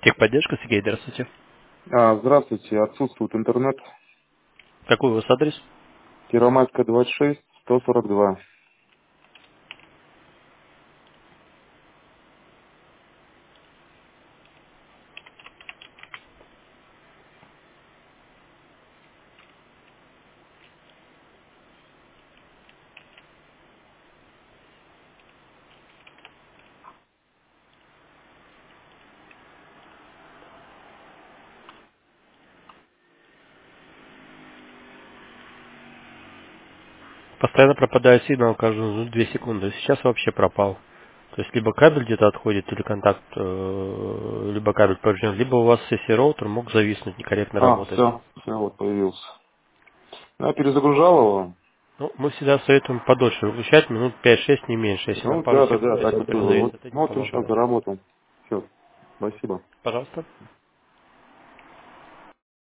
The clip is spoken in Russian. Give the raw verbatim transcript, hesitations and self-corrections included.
Техподдержка, Сергей, здравствуйте. А, здравствуйте, отсутствует интернет. Какой у вас адрес? Первомайская, двадцать шесть, сто сорок два. Постоянно пропадает сигнал каждую ну, две секунды. Сейчас вообще пропал. То есть либо кабель где-то отходит, или контакт, э, либо кабель поврежден, либо у вас сессия роутер мог зависнуть, некорректно А, работать. все, все, вот появился. Я перезагружал его. Ну, мы всегда советуем подольше выключать, минут пять-шесть, не меньше. Если на Ну, пару да, да, секунд да, так и пересмотрели было. Вот, завис, это не вот он сейчас помогает. заработал. Все, спасибо. Пожалуйста.